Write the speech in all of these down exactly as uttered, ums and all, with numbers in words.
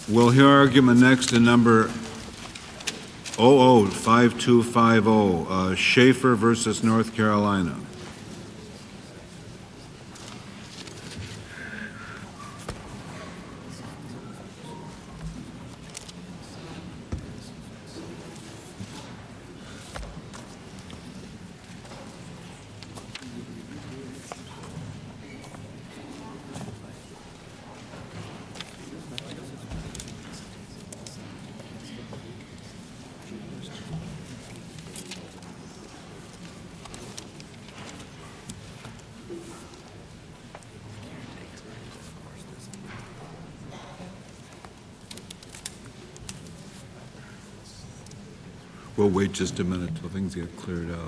We'll hear argument next in number oh oh five two five oh, uh, Schaefer versus North Carolina. We'll wait just a minute till things get cleared out.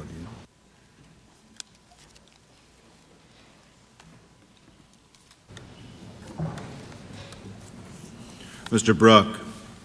Yeah. Mister Bruck.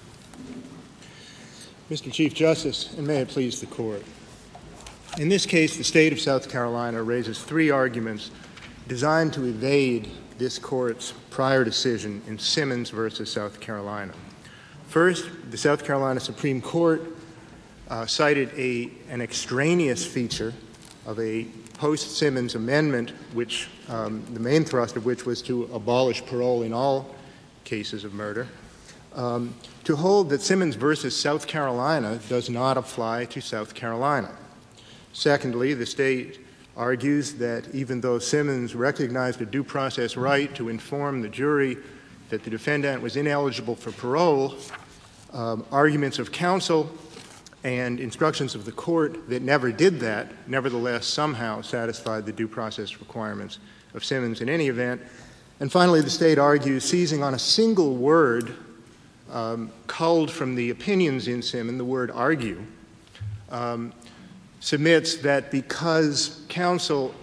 Mister Chief Justice, and may it please the Court. In this case, the state of South Carolina raises three arguments designed to evade this Court's prior decision in Simmons versus South Carolina. First, the South Carolina Supreme Court Uh, cited a, an extraneous feature of a post-Simmons amendment, which um, the main thrust of which was to abolish parole in all cases of murder, um, to hold that Simmons versus South Carolina does not apply to South Carolina. Secondly, the state argues that even though Simmons recognized a due process right to inform the jury that the defendant was ineligible for parole, um, arguments of counsel and instructions of the court that never did that, nevertheless somehow satisfied the due process requirements of Simmons in any event. And finally, the state argues, seizing on a single word um, culled from the opinions in Simmons, the word argue, um, submits that because counsel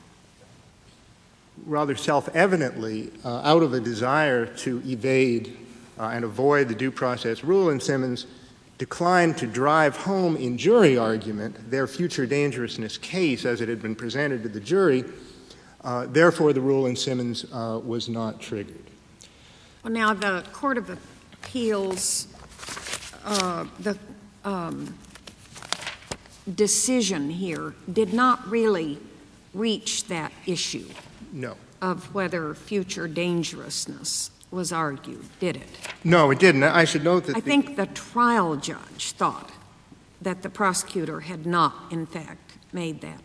rather self-evidently, uh, out of a desire to evade uh, and avoid the due process rule in Simmons, declined to drive home in jury argument their future dangerousness case as it had been presented to the jury. Uh, therefore, the rule in Simmons uh, was not triggered. Well, now the Court of Appeals, uh, the um, decision here did not really reach that issue. No. Of whether future dangerousness was argued, did it? No, it didn't. I should note that I the, think the trial judge thought that the prosecutor had not, in fact, made that.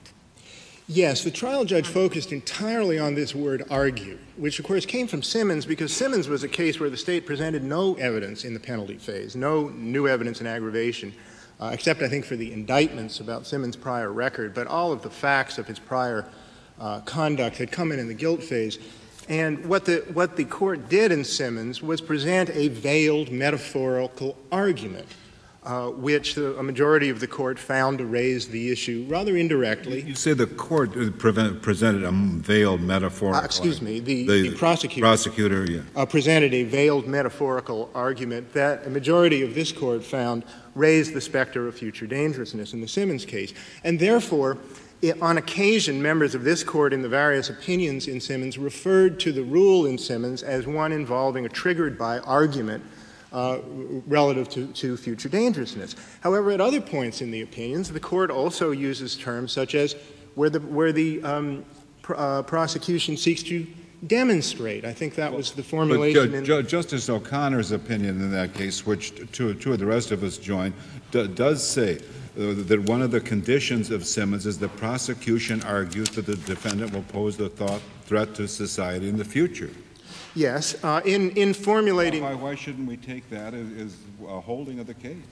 Yes, the trial judge focused entirely on this word argue, which of course came from Simmons because Simmons was a case where the state presented no evidence in the penalty phase, no new evidence in aggravation, uh, except I think for the indictments about Simmons' prior record, but all of the facts of his prior uh, conduct had come in in the guilt phase. And what the, what the court did in Simmons was present a veiled metaphorical argument, uh, which the, a majority of the court found to raise the issue rather indirectly. You say the court prevent, presented a veiled metaphorical uh, Excuse me, the, the, the prosecutor, prosecutor yeah. uh, presented a veiled metaphorical argument that a majority of this court found raised the specter of future dangerousness in the Simmons case. And therefore, It, on occasion, members of this court in the various opinions in Simmons referred to the rule in Simmons as one involving a triggered by argument uh, relative to, to future dangerousness. However, at other points in the opinions, the court also uses terms such as where the, where the um, pr- uh, prosecution seeks to demonstrate. I think that well, was the formulation. But, uh, in Justice O'Connor's opinion in that case, which two, two of the rest of us joined, d- does say Uh, that one of the conditions of Simmons is the prosecution argues that the defendant will pose a thought threat to society in the future. Yes. Uh, in, in formulating... Why, why shouldn't we take that as, as a holding of the case?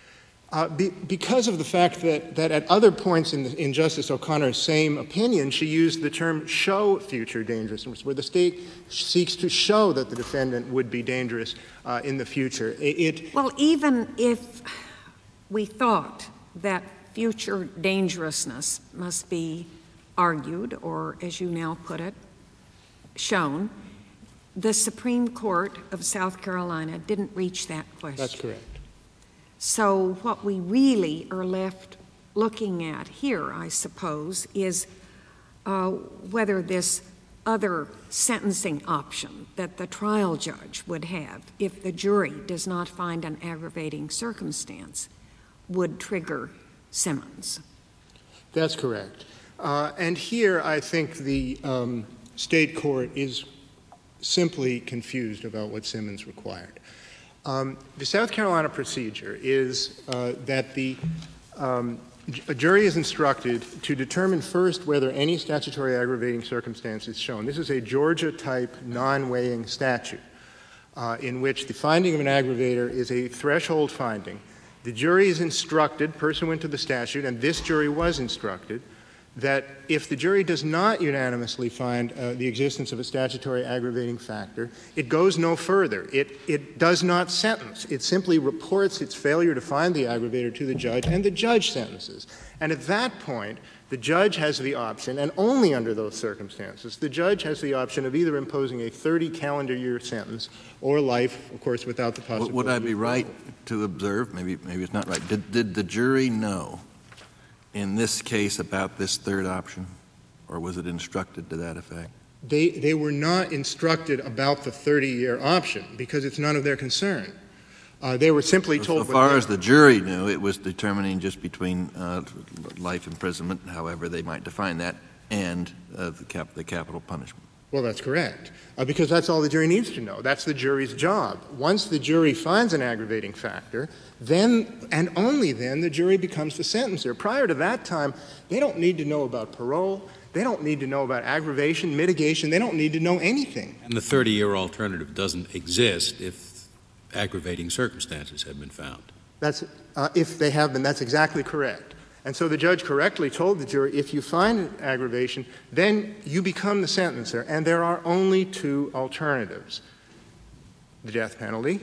Uh, be, because of the fact that, that at other points in, the, in Justice O'Connor's same opinion, she used the term show future dangerousness, where the state seeks to show that the defendant would be dangerous uh, in the future. It, it Well, even if we thought that future dangerousness must be argued, or as you now put it, shown, the Supreme Court of South Carolina didn't reach that question. That's correct. So what we really are left looking at here, I suppose, is uh, whether this other sentencing option that the trial judge would have if the jury does not find an aggravating circumstance would trigger Simmons. That's correct. Uh, and here I think the um, state court is simply confused about what Simmons required. Um, the South Carolina procedure is uh, that the um, a jury is instructed to determine first whether any statutory aggravating circumstance is shown. This is a Georgia-type non-weighing statute uh, in which the finding of an aggravator is a threshold finding. The jury is instructed, pursuant to the statute, and this jury was instructed, that if the jury does not unanimously find uh, the existence of a statutory aggravating factor, it goes no further. It, it does not sentence. It simply reports its failure to find the aggravator to the judge, and the judge sentences. And at that point, the judge has the option, and only under those circumstances, the judge has the option of either imposing a thirty calendar year sentence or life, of course, without the possibility. Would I be right to observe, maybe, maybe it's not right, did, did the jury know in this case about this third option, or was it instructed to that effect? They, they were not instructed about the thirty-year option because it's none of their concern. Uh, they were simply told— So far as the jury knew, it was determining just between uh, life imprisonment, however they might define that, and uh, the, cap the capital punishment. Well, that's correct, uh, because that's all the jury needs to know. That's the jury's job. Once the jury finds an aggravating factor, then, and only then, the jury becomes the sentencer. Prior to that time, they don't need to know about parole. They don't need to know about aggravation, mitigation. They don't need to know anything. And the thirty-year alternative doesn't exist if aggravating circumstances have been found. That's, uh, if they have been, that's exactly correct. And so the judge correctly told the jury, if you find an aggravation, then you become the sentencer, and there are only two alternatives: the death penalty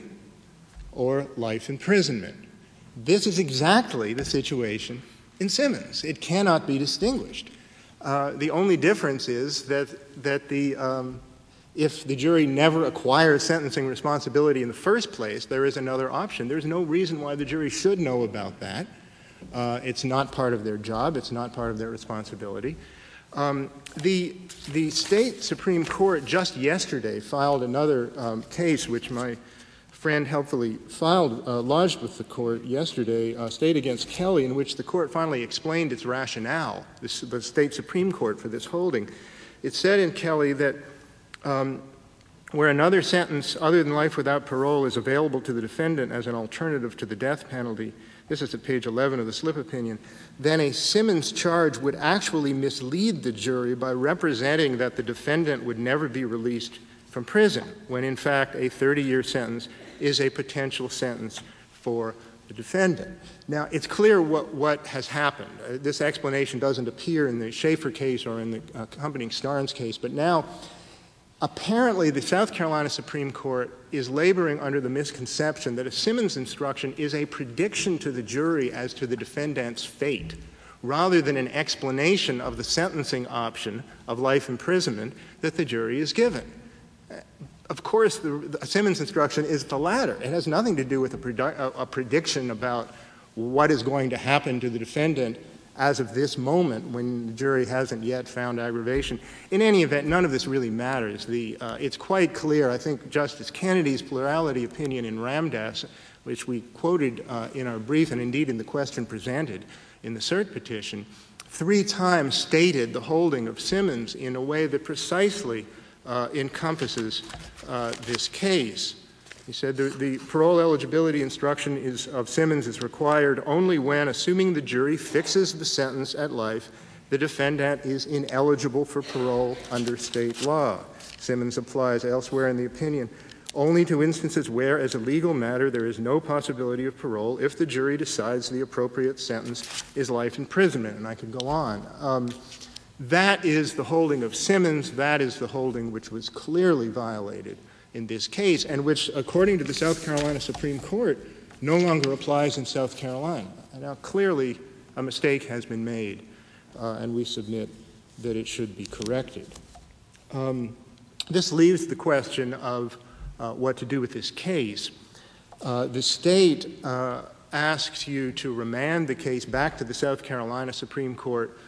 or life imprisonment. This is exactly the situation in Simmons. It cannot be distinguished. Uh, the only difference is that, that the, um, if the jury never acquires sentencing responsibility in the first place, there is another option. There's no reason why the jury should know about that. Uh, it's not part of their job. It's not part of their responsibility. Um, the, the state Supreme Court just yesterday filed another um, case, which my friend helpfully filed, uh, lodged with the court yesterday, uh, State against Kelly, in which the court finally explained its rationale, this, the state Supreme Court, for this holding. It said in Kelly that um, where another sentence other than life without parole is available to the defendant as an alternative to the death penalty, this is at page eleven of the slip opinion, then a Simmons charge would actually mislead the jury by representing that the defendant would never be released from prison, when in fact a thirty-year sentence is a potential sentence for the defendant. Now, it's clear what, what has happened. Uh, this explanation doesn't appear in the Schaefer case or in the uh, accompanying Starnes case, but now apparently the South Carolina Supreme Court is laboring under the misconception that a Simmons instruction is a prediction to the jury as to the defendant's fate, rather than an explanation of the sentencing option of life imprisonment that the jury is given. Of course, the, the Simmons instruction is the latter. It has nothing to do with a, produ- a, a prediction about what is going to happen to the defendant as of this moment when the jury hasn't yet found aggravation. In any event, none of this really matters. The, uh, it's quite clear, I think Justice Kennedy's plurality opinion in Ramdas, which we quoted uh, in our brief and indeed in the question presented in the cert petition, three times stated the holding of Simmons in a way that precisely uh, encompasses uh, this case. He said the, the parole eligibility instruction is, of Simmons is required only when, assuming the jury fixes the sentence at life, the defendant is ineligible for parole under state law. Simmons applies elsewhere in the opinion only to instances where, as a legal matter, there is no possibility of parole if the jury decides the appropriate sentence is life imprisonment. And I could go on. Um, that is the holding of Simmons. That is the holding which was clearly violated in this case, and which, according to the South Carolina Supreme Court, no longer applies in South Carolina. Now, clearly, a mistake has been made, uh, and we submit that it should be corrected. Um, this leaves the question of uh, what to do with this case. Uh, the state uh, asks you to remand the case back to the South Carolina Supreme Court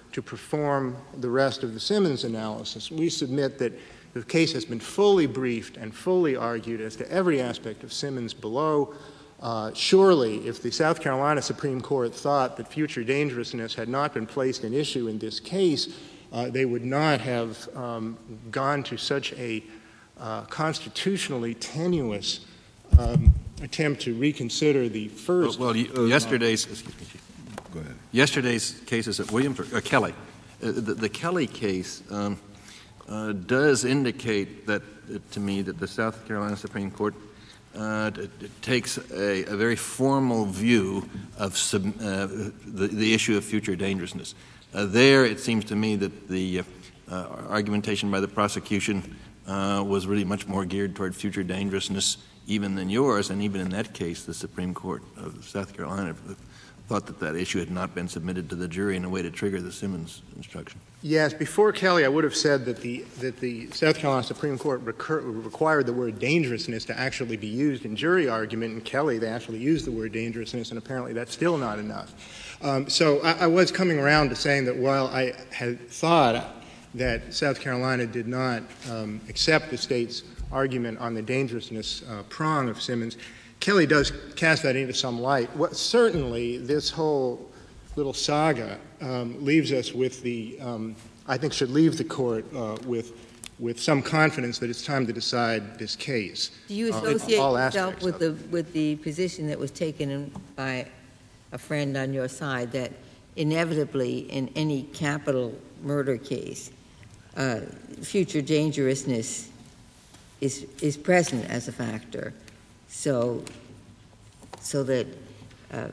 to perform the rest of the Simmons analysis. We submit that the case has been fully briefed and fully argued as to every aspect of Simmons below. Uh, surely, if the South Carolina Supreme Court thought that future dangerousness had not been placed in issue in this case, uh, they would not have um, gone to such a uh, constitutionally tenuous um, attempt to reconsider the first. Well, well uh, yesterday's, excuse me, Go ahead. Yesterday's cases at Williams, or uh, Kelly, uh, the, the Kelly case um, uh, does indicate that, uh, to me, that the South Carolina Supreme Court Uh, it, it takes a, a very formal view of sub, uh, the, the issue of future dangerousness. Uh, there, it seems to me that the uh, uh, argumentation by the prosecution uh, was really much more geared toward future dangerousness even than yours, and even in that case, the Supreme Court of South Carolina thought that that issue had not been submitted to the jury in a way to trigger the Simmons instruction. Yes, before Kelly, I would have said that the that the South Carolina Supreme Court recur, required the word dangerousness to actually be used in jury argument. In Kelly, they actually used the word dangerousness, and apparently that's still not enough. Um, so I, I was coming around to saying that while I had thought that South Carolina did not um, accept the state's argument on the dangerousness uh, prong of Simmons, Kelly does cast that into some light. What, certainly, this whole little saga um, leaves us with the, um, I think should leave the court uh, with with some confidence that it's time to decide this case. Do you uh, associate all yourself aspects with of the, it. with the position that was taken in, by a friend on your side that inevitably in any capital murder case, uh, future dangerousness is, is present as a factor? So, so that uh,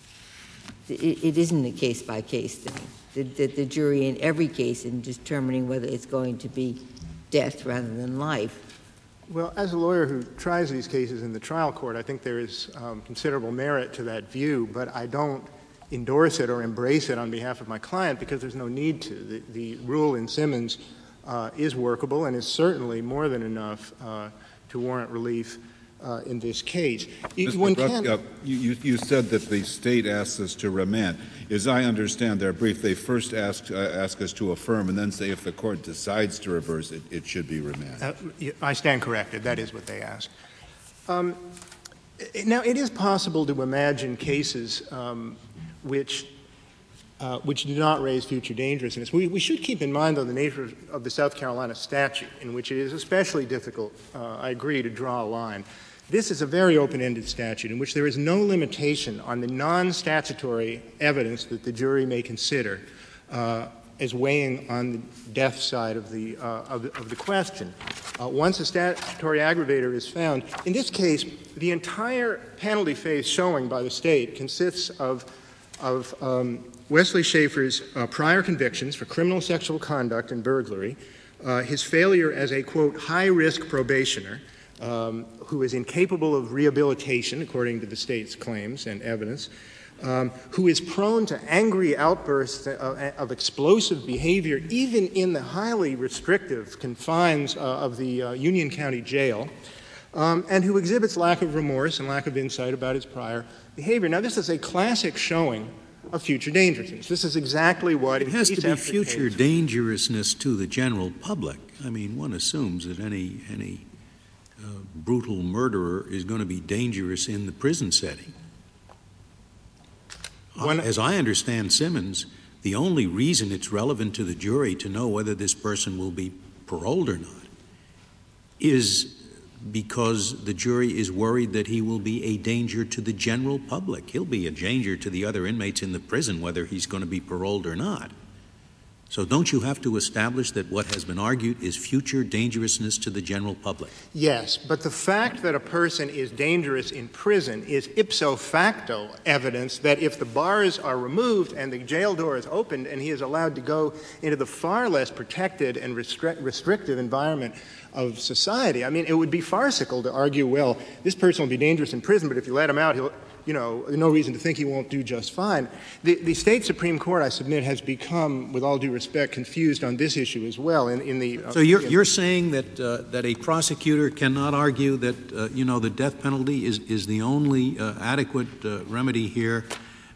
it, it isn't a case-by-case thing, that, that the jury in every case in determining whether it's going to be death rather than life. Well, as a lawyer who tries these cases in the trial court, I think there is um, considerable merit to that view, but I don't endorse it or embrace it on behalf of my client because there's no need to. The, the rule in Simmons uh, is workable and is certainly more than enough uh, to warrant relief Uh, in this case. Mister One Bruck, can't, uh, you, you said that the state asked us to remand. As I understand their brief, they first asked uh, ask us to affirm and then say if the court decides to reverse it, it should be remanded. uh, I stand corrected. That is what they asked. Um, now, it is possible to imagine cases um, which uh, which do not raise future dangerousness. We, we should keep in mind, though, the nature of the South Carolina statute, in which it is especially difficult, uh, I agree, to draw a line. This is a very open-ended statute in which there is no limitation on the non-statutory evidence that the jury may consider uh, as weighing on the death side of the, uh, of the, of the question. Uh, once a statutory aggravator is found, in this case, the entire penalty phase showing by the state consists of, of um, Wesley Schaefer's uh, prior convictions for criminal sexual conduct and burglary, uh, his failure as a, quote, high-risk probationer, Um, who is incapable of rehabilitation, according to the state's claims and evidence, um, who is prone to angry outbursts of, of explosive behavior, even in the highly restrictive confines uh, of the uh, Union County Jail, um, and who exhibits lack of remorse and lack of insight about his prior behavior. Now, this is a classic showing of future dangerousness. This is exactly what it has to be future case. dangerousness to the general public. I mean, one assumes that any any Uh, brutal murderer is going to be dangerous in the prison setting. One, As I understand Simmons, the only reason it's relevant to the jury to know whether this person will be paroled or not is because the jury is worried that he will be a danger to the general public. He'll be a danger to the other inmates in the prison whether he's going to be paroled or not. So don't you have to establish that what has been argued is future dangerousness to the general public? Yes, but the fact that a person is dangerous in prison is ipso facto evidence that if the bars are removed and the jail door is opened and he is allowed to go into the far less protected and restric- restrictive environment of society, I mean, it would be farcical to argue, well, this person will be dangerous in prison, but if you let him out, he'll, you know, no reason to think he won't do just fine. The, the state Supreme Court, I submit, has become, with all due respect, confused on this issue as well. In, in the uh, so you're, you're saying that uh, that a prosecutor cannot argue that uh, you know the death penalty is is the only uh, adequate uh, remedy here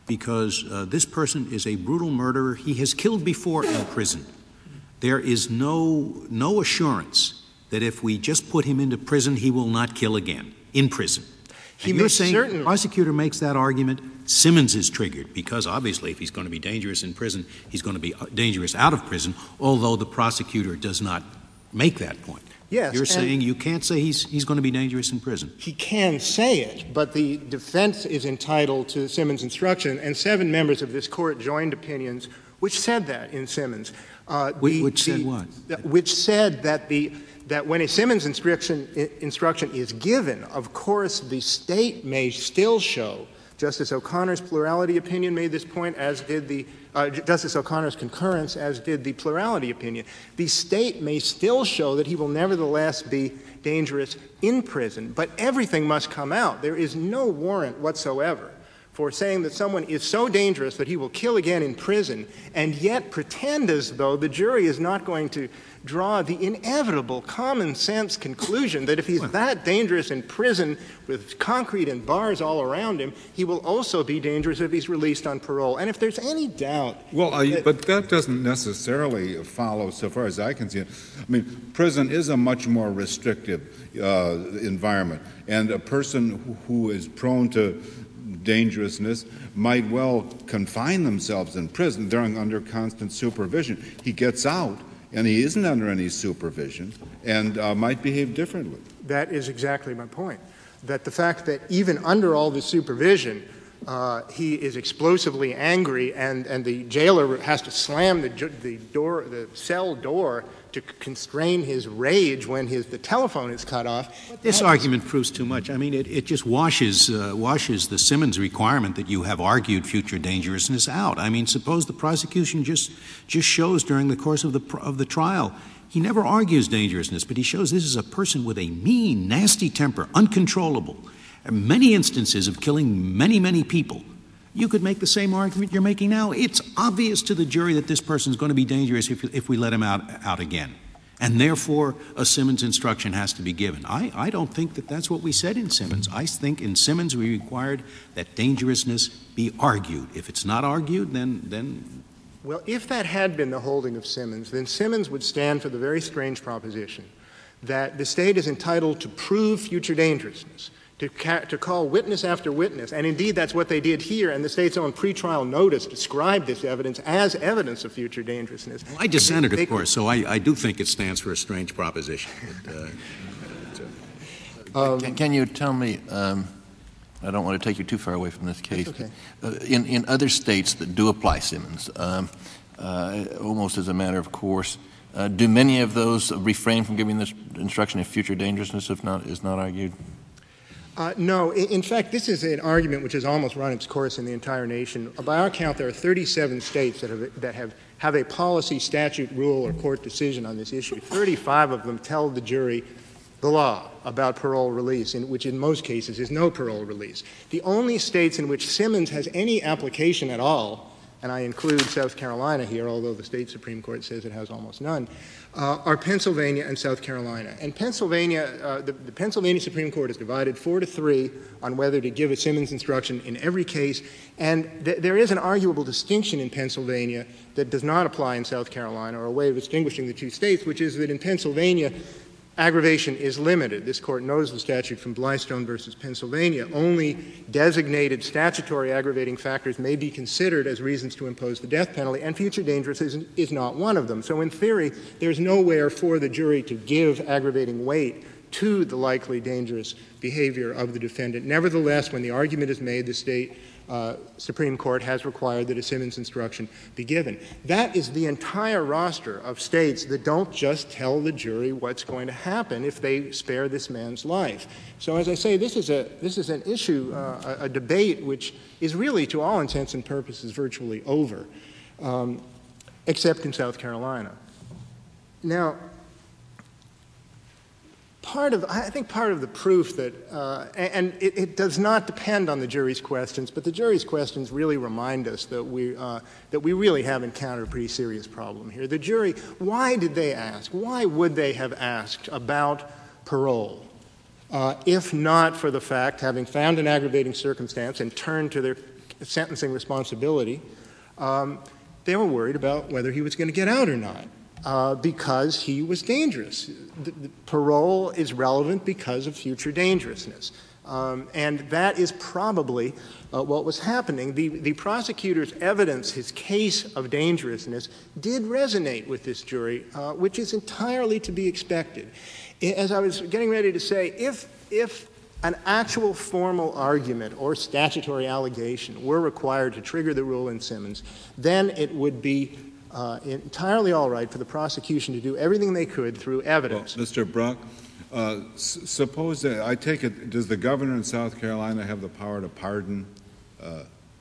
because uh, this person is a brutal murderer. He has killed before in prison. There is no, no assurance that if we just put him into prison, he will not kill again in prison. He and you're may saying certainly- the prosecutor makes that argument, Simmons is triggered, because obviously if he's going to be dangerous in prison, he's going to be dangerous out of prison, although the prosecutor does not make that point. Yes, You're and saying you can't say he's, he's going to be dangerous in prison. he can say it, but the defense is entitled to Simmons' instruction, and seven members of this court joined opinions which said that in Simmons. Uh, Which, the- which said the- what? th- Which said that the that when a Simmons instruction i- instruction is given, of course, the state may still show. Justice O'Connor's plurality opinion made this point, as did the uh, Justice O'Connor's concurrence, as did the plurality opinion. The state may still show that he will nevertheless be dangerous in prison, but everything must come out. There is no warrant whatsoever for saying that someone is so dangerous that he will kill again in prison, and yet pretend as though the jury is not going to draw the inevitable common sense conclusion that if he's that dangerous in prison with concrete and bars all around him, he will also be dangerous if he's released on parole. And if there's any doubt... Well, uh, that, but that doesn't necessarily follow, so far as I can see it. I mean, prison is a much more restrictive uh, environment, and a person who, who is prone to dangerousness might well confine themselves in prison. They're under constant supervision. He gets out, and he isn't under any supervision, and uh, might behave differently. That is exactly my point, that the fact that even under all this supervision, uh, he is explosively angry, and, and the jailer has to slam the, the door, the cell door to constrain his rage when his the telephone is cut off. This argument proves too much. I mean, it, it just washes uh, washes the Simmons requirement that you have argued future dangerousness out. I mean, suppose the prosecution just just shows during the course of the of the trial he never argues dangerousness, but he shows this is a person with a mean, nasty temper, uncontrollable, and many instances of killing many, many people. You could make the same argument you're making now. It's obvious to the jury that this person is going to be dangerous if, if we let him out, out again. And therefore, a Simmons instruction has to be given. I, I don't think that that's what we said in Simmons. I think in Simmons we required that dangerousness be argued. If it's not argued, then, then Well, if that had been the holding of Simmons, then Simmons would stand for the very strange proposition that the state is entitled to prove future dangerousness, to, ca- to call witness after witness, and indeed that's what they did here, and the state's own pretrial notice described this evidence as evidence of future dangerousness. Well, I dissented, They- of course, so I, I do think it stands for a strange proposition. But, uh, Um, can, can you tell me, um, I don't want to take you too far away from this case, okay. but, uh, in, in other states that do apply Simmons, um, uh, almost as a matter of course, uh, do many of those refrain from giving this instruction if future dangerousness if not, is not argued? Uh, no. In, in fact, this is an argument which has almost run its course in the entire nation. By our count, there are thirty-seven states that have, that have, have a policy, statute, rule, or court decision on this issue. thirty-five of them tell the jury the law about parole release, in, which in most cases is no parole release. The only states in which Simmons has any application at all, and I include South Carolina here, although the state Supreme Court says it has almost none, uh, are Pennsylvania and South Carolina. And Pennsylvania, uh, the, the Pennsylvania Supreme Court is divided four to three on whether to give a Simmons instruction in every case, and th- there is an arguable distinction in Pennsylvania that does not apply in South Carolina, or a way of distinguishing the two states, which is that in Pennsylvania, aggravation is limited. This court knows the statute from Blystone versus Pennsylvania. Only designated statutory aggravating factors may be considered as reasons to impose the death penalty, and future dangerousness is, is not one of them. So in theory, there's nowhere for the jury to give aggravating weight to the likely dangerous behavior of the defendant. Nevertheless, when the argument is made, the state Uh, Supreme Court has required that a Simmons instruction be given. That is the entire roster of states that don't just tell the jury what's going to happen if they spare this man's life. So as I say, this is a this is an issue, uh, a, a debate which is really, to all intents and purposes, virtually over, um, except in South Carolina. Now, part of, I think part of the proof that, uh, and it, it does not depend on the jury's questions, but the jury's questions really remind us that we, uh, that we really have encountered a pretty serious problem here. The jury, why did they ask? Why would they have asked about parole, uh, if not for the fact, having found an aggravating circumstance and turned to their sentencing responsibility, um, they were worried about whether he was going to get out or not. Uh, because he was dangerous. The, the parole is relevant because of future dangerousness. Um, and that is probably uh, what was happening. The, the prosecutor's evidence, his case of dangerousness, did resonate with this jury, uh, which is entirely to be expected. As I was getting ready to say, if, if an actual formal argument or statutory allegation were required to trigger the rule in Simmons, then it would be Uh, entirely all right for the prosecution to do everything they could through evidence. Well, Mister Brock, uh, s- suppose that, I take it, does the governor in South Carolina have the power to pardon? Uh,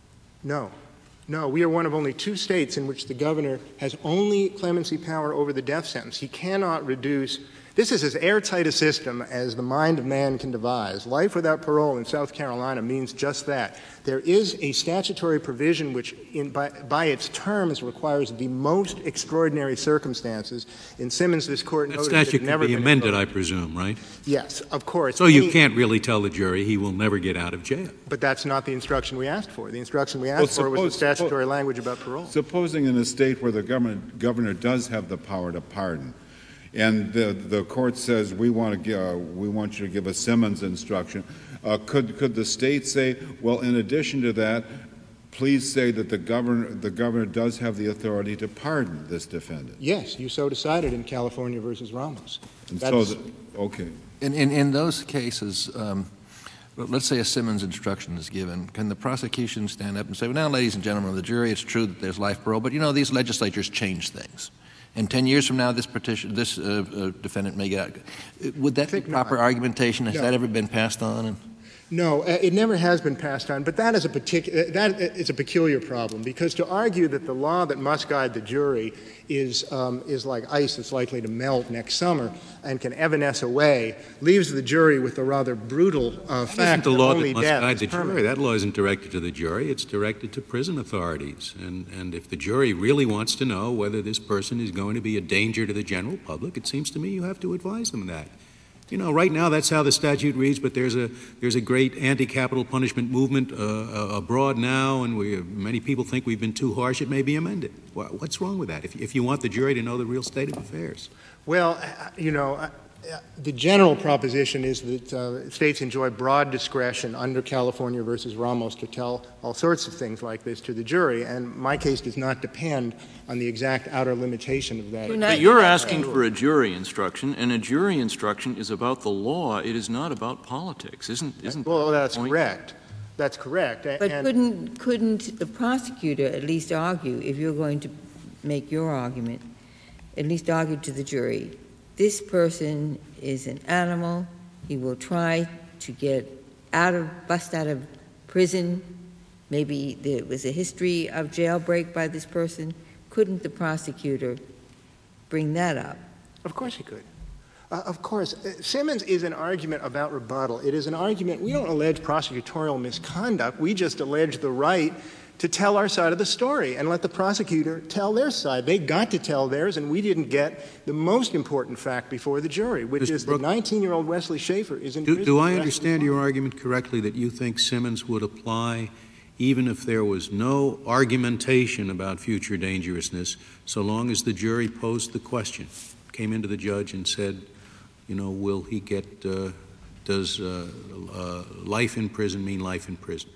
No. No, we are one of only two states in which the governor has only clemency power over the death sentence. He cannot reduce. This is as airtight a system as the mind of man can devise. Life without parole in South Carolina means just that. There is a statutory provision which, in, by, by its terms, requires the most extraordinary circumstances. In Simmons, this court That noted that it statute had can never be been amended, invoked. I presume, right? Yes, of course. So you Any- can't really tell the jury he will never get out of jail. But that's not the instruction we asked for. The instruction we Well, asked for was the suppose- statutory suppose- language about parole. Supposing in a state where the government, governor does have the power to pardon, and the, the court says, we want to give, uh, we want you to give a Simmons instruction, uh, could, could the state say, well, in addition to that, please say that the governor, the governor does have the authority to pardon this defendant? Yes, you so decided in California versus Ramos. And so, That's- the, okay. In, in, in those cases, um, well, let's say a Simmons instruction is given. Can the prosecution stand up and say, well, now, ladies and gentlemen of the jury, it's true that there's life parole, but, you know, these legislatures change things. And ten years from now, this petition, this uh, uh, defendant may get out. Would that be think proper not. argumentation? Has No. that ever been passed on? And No, uh, it never has been passed on, but that is a particular that is a peculiar problem, because to argue that the law that must guide the jury is um, is like ice that's likely to melt next summer and can evanesce away leaves the jury with a rather brutal uh, That fact isn't the that law only that must death guide is the jury. permanent. That law isn't directed to the jury. It's directed to prison authorities. And, and if the jury really wants to know whether this person is going to be a danger to the general public, it seems to me you have to advise them of that. You know, right now that's how the statute reads, but there's a there's a great anti-capital punishment movement uh, uh, abroad now, and we, many people think we've been too harsh. It may be amended. What's wrong with that? If, if you want the jury to know the real state of affairs. Well, uh, you know, uh, uh, the general proposition is that uh, states enjoy broad discretion under California versus Ramos to tell all sorts of things like this to the jury, and my case does not depend on the exact outer limitation of that. You're not- But you're asking for a jury instruction, and a jury instruction is about the law. It is not about politics, isn't isn't? Well, that that's the point? correct. That's correct. A- But and- couldn't, couldn't the prosecutor at least argue, if you're going to make your argument, at least argue to the jury, this person is an animal, he will try to get out of, bust out of prison, maybe there was a history of jailbreak by this person, couldn't the prosecutor bring that up? Of course he could. Uh, of course. Uh, Simmons is an argument about rebuttal. It is an argument, we don't allege prosecutorial misconduct, we just allege the right to tell our side of the story and let the prosecutor tell their side. They got to tell theirs, and we didn't get the most important fact before the jury, which Mister is Brooks, that nineteen-year-old Wesley Schaefer is in Do, prison. do for I the rest of understand his your life. argument correctly that you think Simmons would apply even if there was no argumentation about future dangerousness, so long as the jury posed the question, came into the judge and said, you know, will he get, uh, does uh, uh, life in prison mean life in prison?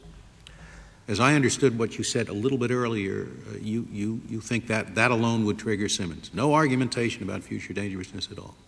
As I understood what you said a little bit earlier, uh, you, you, you think that that alone would trigger Simmons. No argumentation about future dangerousness at all.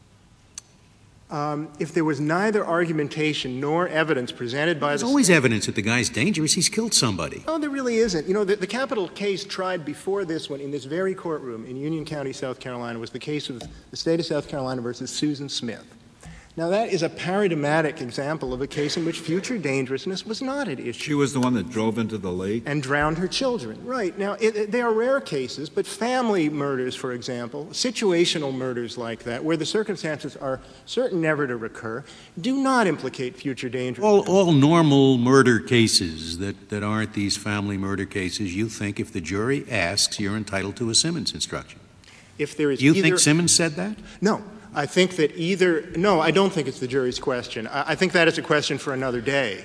Um, if there was neither argumentation nor evidence presented by There's the always evidence that the guy's dangerous. He's killed somebody. No, there really isn't. You know, the, the capital case tried before this one in this very courtroom in Union County, South Carolina, was the case of the state of South Carolina versus Susan Smith. Now, that is a paradigmatic example of a case in which future dangerousness was not at issue. She was the one that drove into the lake? And drowned her children. Right. Now, it, it, they are rare cases, but family murders, for example, situational murders like that, where the circumstances are certain never to recur, do not implicate future dangerousness. All, all normal murder cases that, that aren't these family murder cases, you think if the jury asks, you're entitled to a Simmons instruction. If there is Do you either, think Simmons said that? No. I think that either, no, I don't think it's the jury's question. I, I think that is a question for another day.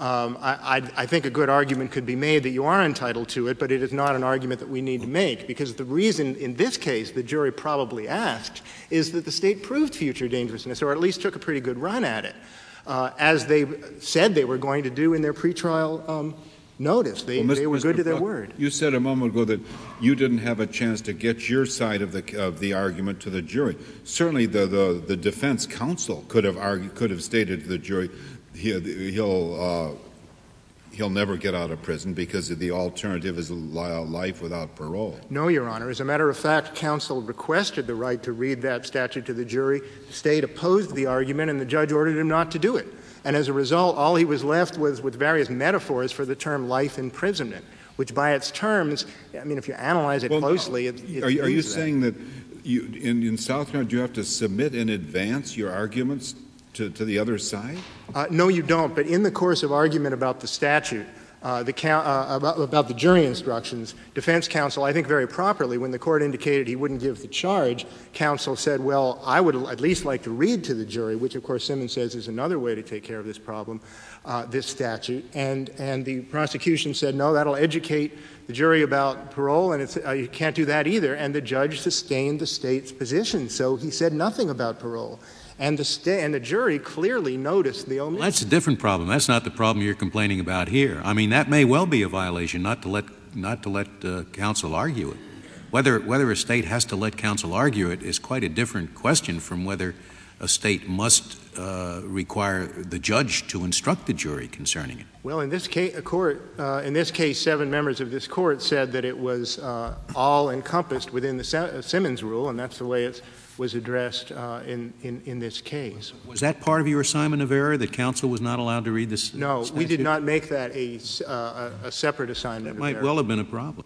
Um, I, I, I think a good argument could be made that you are entitled to it, but it is not an argument that we need to make, because the reason in this case the jury probably asked is that the state proved future dangerousness, or at least took a pretty good run at it, uh, as they said they were going to do in their pretrial um, notice. They, well, they were Mister good to their Buck, word. You said a moment ago that you didn't have a chance to get your side of the of the argument to the jury. Certainly, the the, the defense counsel could have argued, could have stated to the jury, he, he'll uh, he'll never get out of prison because the alternative is life without parole. No, Your Honor. As a matter of fact, counsel requested the right to read that statute to the jury. The state opposed the argument, and the judge ordered him not to do it. And as a result, all he was left was with various metaphors for the term life imprisonment, which by its terms, I mean, if you analyze it well, closely, it, it are you, are you that. saying that you, in, in South Carolina, do you have to submit in advance your arguments to, to the other side? Uh, no, you don't. But in the course of argument about the statute, uh, the count, uh, about, about the jury instructions, defense counsel, I think very properly, when the court indicated he wouldn't give the charge, counsel said, well, I would at least like to read to the jury, which of course Simmons says is another way to take care of this problem, uh, this statute. And, and the prosecution said, no, that'll educate the jury about parole, and it's, uh, you can't do that either. And the judge sustained the state's position, so he said nothing about parole. And the, sta- and the jury clearly noticed the omission. Well, that's a different problem. That's not the problem you're complaining about here. I mean, that may well be a violation, not to let not to let uh, counsel argue it. Whether whether a state has to let counsel argue it is quite a different question from whether a state must uh, require the judge to instruct the jury concerning it. Well, in this case, a court, uh, in this case, seven members of this court said that it was uh, all encompassed within the Se- Simmons rule, and that's the way it was addressed uh, in, in in this case. Was that part of your assignment of error, that counsel was not allowed to read this? No, statute? we did not make that a uh, a, a separate assignment. That of might error. well have been a problem.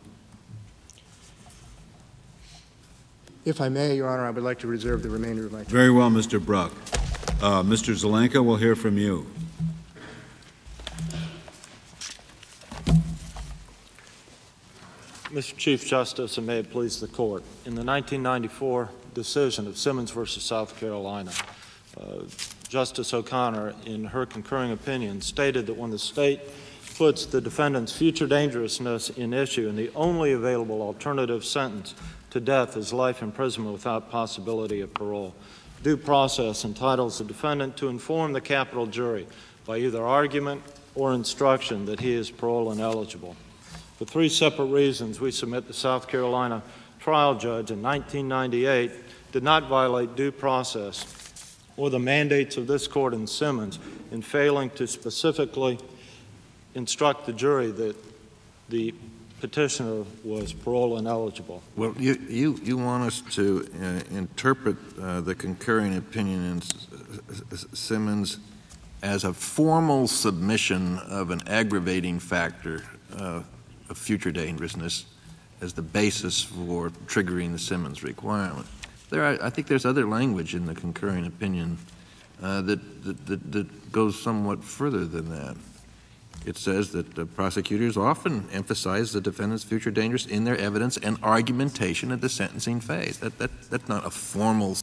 If I may, Your Honor, I would like to reserve the remainder of my time. Very well, Mister Bruck. Uh, Mister Zelenka, we'll hear from you. Mister Chief Justice, and may it please the Court, in the nineteen ninety-four decision of Simmons versus South Carolina, uh, Justice O'Connor, in her concurring opinion, stated that when the state puts the defendant's future dangerousness in issue and the only available alternative sentence to death is life imprisonment without possibility of parole, due process entitles the defendant to inform the capital jury by either argument or instruction that he is parole ineligible. For three separate reasons, we submit the South Carolina trial judge in nineteen ninety-eight did not violate due process or the mandates of this court in Simmons in failing to specifically instruct the jury that the petitioner was parole ineligible. Well, you, you, you want us to uh, interpret uh, the concurring opinion in S- S- Simmons as a formal submission of an aggravating factor uh, of future dangerousness as the basis for triggering the Simmons requirement. There, are, I think there's other language in the concurring opinion uh, that, that, that, that goes somewhat further than that. It says that the prosecutors often emphasize the defendant's future dangers in their evidence and argumentation at the sentencing phase. That, that, that's not a formal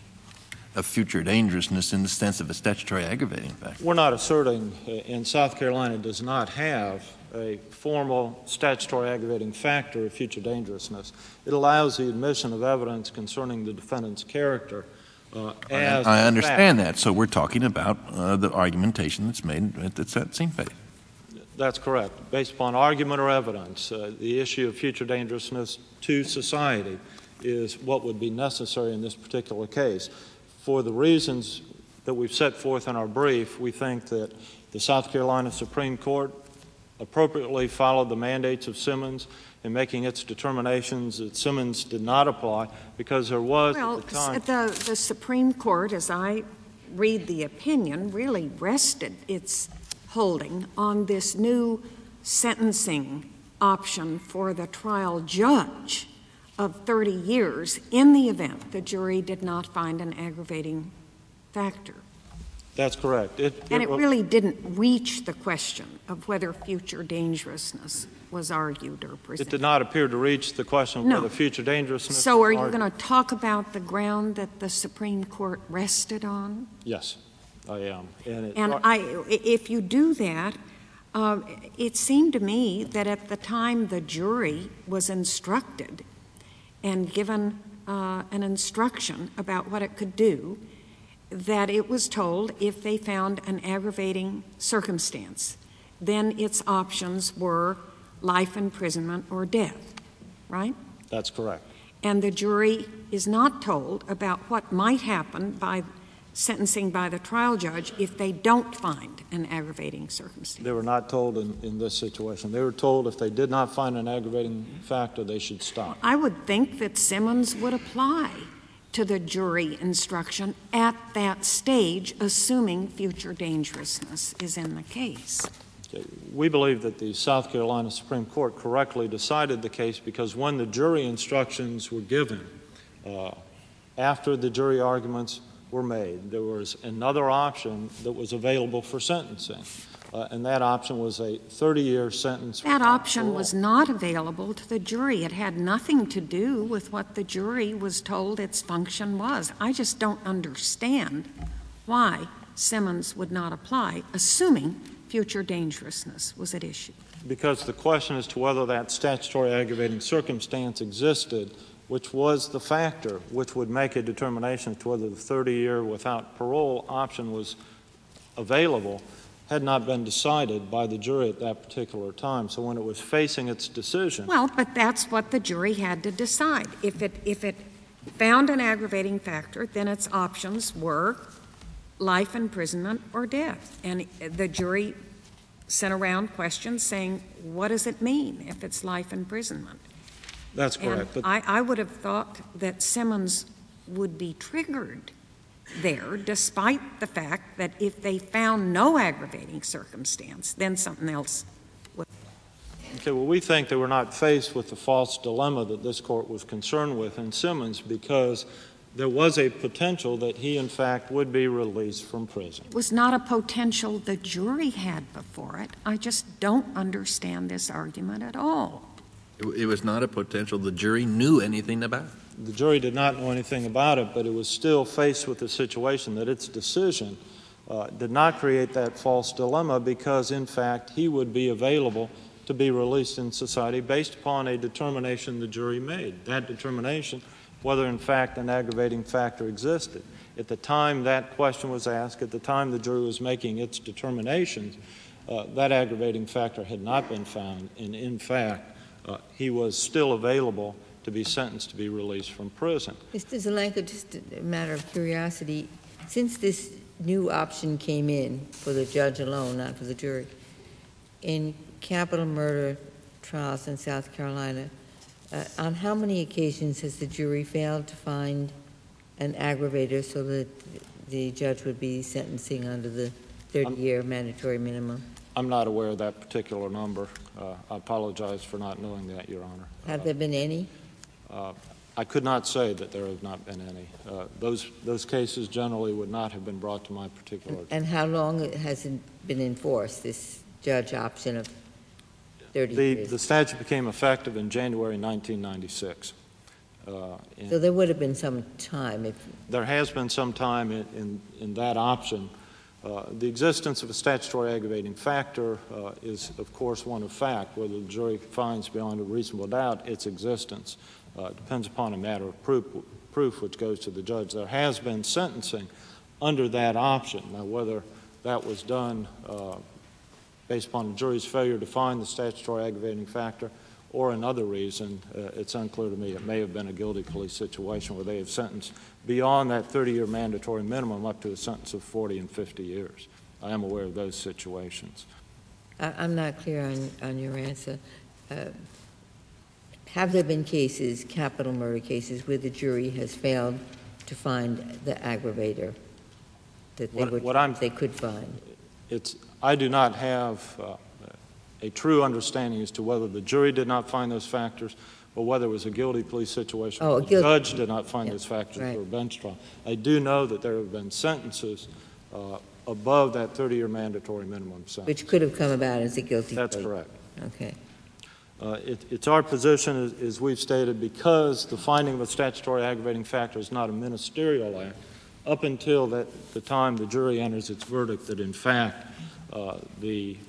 of future dangerousness in the sense of a statutory aggravating factor. We're not asserting, uh, and South Carolina does not have a formal statutory aggravating factor of future dangerousness. It allows the admission of evidence concerning the defendant's character uh, as I, I understand fact. that. So we're talking about uh, the argumentation that's made at the sentencing phase. That's correct. Based upon argument or evidence, uh, the issue of future dangerousness to society is what would be necessary in this particular case. For the reasons that we've set forth in our brief, we think that the South Carolina Supreme Court appropriately followed the mandates of Simmons in making its determinations that Simmons did not apply because there was well, at the time... the, the Supreme Court, as I read the opinion, really rested its holding on this new sentencing option for the trial judge of thirty years in the event the jury did not find an aggravating factor. That's correct. It, and it, it really didn't reach the question of whether future dangerousness was argued or presented. It did not appear to reach the question of no. whether future dangerousness So are was you argued. going to talk about the ground that the Supreme Court rested on? Yes, I am. And, it, And I, if you do that, Uh, it seemed to me that at the time the jury was instructed and given uh, an instruction about what it could do, that it was told if they found an aggravating circumstance, then its options were life imprisonment or death, right? That's correct. And the jury is not told about what might happen by sentencing by the trial judge if they don't find an aggravating circumstance. They were not told in, in this situation. They were told if they did not find an aggravating factor, they should stop. I would think that Simmons would apply to the jury instruction at that stage, assuming future dangerousness is in the case. Okay. We believe that the South Carolina Supreme Court correctly decided the case because when the jury instructions were given, uh, after the jury arguments were made, there was another option that was available for sentencing, uh, and that option was a thirty-year sentence. That option was not available to the jury. It had nothing to do with what the jury was told its function was. I just don't understand why Simmons would not apply, assuming future dangerousness was at issue. Because the question as to whether that statutory aggravating circumstance existed, which was the factor which would make a determination as to whether the thirty-year without parole option was available, had not been decided by the jury at that particular time. So when it was facing its decision— Well, but that's what the jury had to decide. If it, if it found an aggravating factor, then its options were life imprisonment or death. And the jury sent around questions saying, what does it mean if it's life imprisonment? That's correct. And but I, I would have thought that Simmons would be triggered there, despite the fact that if they found no aggravating circumstance, then something else would. Okay, well, we think they were not faced with the false dilemma that this court was concerned with in Simmons because there was a potential that he, in fact, would be released from prison. It was not a potential the jury had before it. I just don't understand this argument at all. It, it was not a potential the jury knew anything about. The jury did not know anything about it, but it was still faced with the situation that its decision uh, did not create that false dilemma because, in fact, he would be available to be released in society based upon a determination the jury made. That determination, whether in fact an aggravating factor existed. At the time that question was asked, at the time the jury was making its determinations, uh, that aggravating factor had not been found, and in fact, uh, he was still available to be sentenced to be released from prison. Mister Zelenko, just a matter of curiosity, since this new option came in for the judge alone, not for the jury, in capital murder trials in South Carolina, uh, on how many occasions has the jury failed to find an aggravator so that the judge would be sentencing under the thirty-year mandatory minimum? I'm not aware of that particular number. Uh, I apologize for not knowing that, Your Honor. Have uh, there been any? Uh, I could not say that there have not been any. Uh, those those cases generally would not have been brought to my particular attention. And how long has it been enforced, this judge option of thirty The, years? the statute became effective in January nineteen ninety-six. Uh, So there would have been some time if there has been some time in, in, in that option. Uh, the existence of a statutory aggravating factor uh, is, of course, one of fact. Whether the jury finds beyond a reasonable doubt its existence uh, depends upon a matter of proof, proof which goes to the judge. There has been sentencing under that option. Now, whether that was done uh, based upon the jury's failure to find the statutory aggravating factor or another reason, uh, it's unclear to me. It may have been a guilty plea situation where they have sentenced beyond that thirty-year mandatory minimum up to a sentence of forty and fifty years. I am aware of those situations. I, I'm not clear on, on your answer. Uh, have there been cases, capital murder cases, where the jury has failed to find the aggravator that they, What- would, what I'm- they could find? It's, I do not have uh, a true understanding as to whether the jury did not find those factors or whether it was a guilty plea situation Oh, where a the guilty- judge did not find Yeah, those factors right. for a bench trial. I do know that there have been sentences uh, above that thirty-year mandatory minimum sentence. Which could have come about as a guilty plea. That's correct. Okay. Uh, it, it's our position, as, as we've stated, because the finding of a statutory aggravating factor is not a ministerial act, up until that, the time the jury enters its verdict that, in fact, uh, the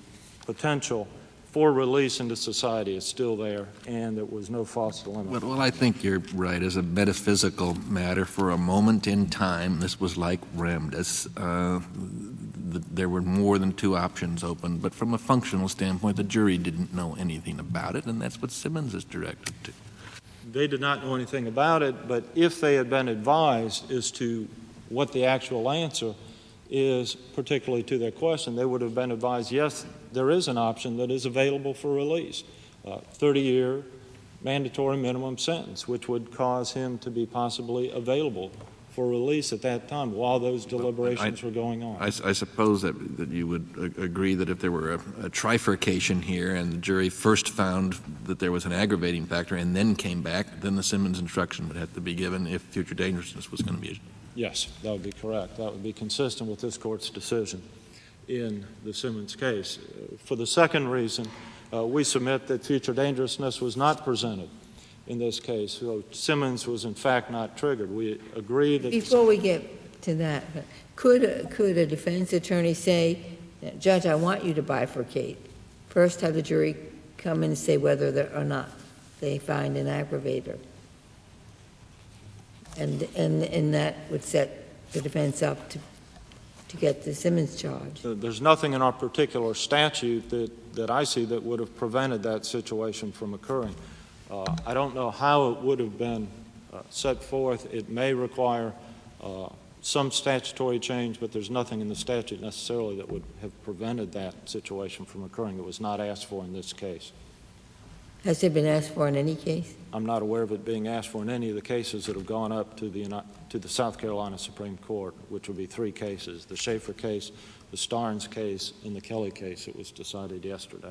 potential for release into society is still there, and there was no false dilemma. Well, well, I think you're right. As a metaphysical matter, for a moment in time, this was like Ramdas. Uh, the, there were more than two options open, but from a functional standpoint, the jury didn't know anything about it, and that's what Simmons is directed to. They did not know anything about it, but if they had been advised as to what the actual answer is, particularly to their question, they would have been advised, yes, there is an option that is available for release, uh, thirty-year mandatory minimum sentence, which would cause him to be possibly available for release at that time while those deliberations I, were going on. I, I suppose that, that you would a- agree that if there were a, a trifurcation here and the jury first found that there was an aggravating factor and then came back, then the Simmons instruction would have to be given if future dangerousness was going to be. Yes, that would be correct. That would be consistent with this Court's decision in the Simmons case. Uh, for the second reason, uh, we submit that future dangerousness was not presented in this case. So Simmons was in fact not triggered. We agree that... Before we get to that, could, could a defense attorney say, Judge, I want you to bifurcate. First have the jury come in and say whether or not they find an aggravator. And, and, and that would set the defense up to, to get the Simmons charge. There's nothing in our particular statute that, that I see that would have prevented that situation from occurring. Uh, I don't know how it would have been uh, set forth. It may require uh, some statutory change, but there's nothing in the statute necessarily that would have prevented that situation from occurring. It was not asked for in this case. Has it been asked for in any case? I'm not aware of it being asked for in any of the cases that have gone up to the, to the South Carolina Supreme Court, which would be three cases, the Schaefer case, the Starnes case, and the Kelly case that was decided yesterday.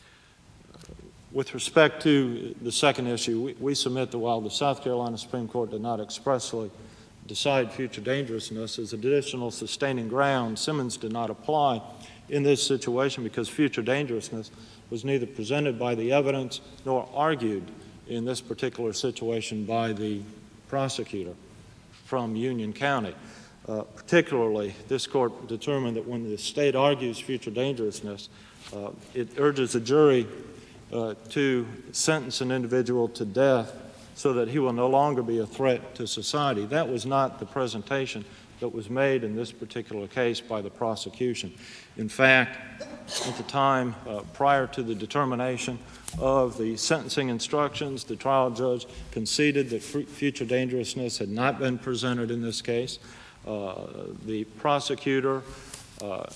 With respect to the second issue, we, we submit that while the South Carolina Supreme Court did not expressly decide future dangerousness as additional sustaining ground, Simmons did not apply in this situation because future dangerousness was neither presented by the evidence nor argued in this particular situation by the prosecutor from Union County. Uh, particularly, this court determined that when the state argues future dangerousness, uh, it urges a jury uh, to sentence an individual to death so that he will no longer be a threat to society. That was not the presentation that was made in this particular case by the prosecution. In fact, at the time uh, prior to the determination of the sentencing instructions, the trial judge conceded that f- future dangerousness had not been presented in this case. Uh, the prosecutor, uh,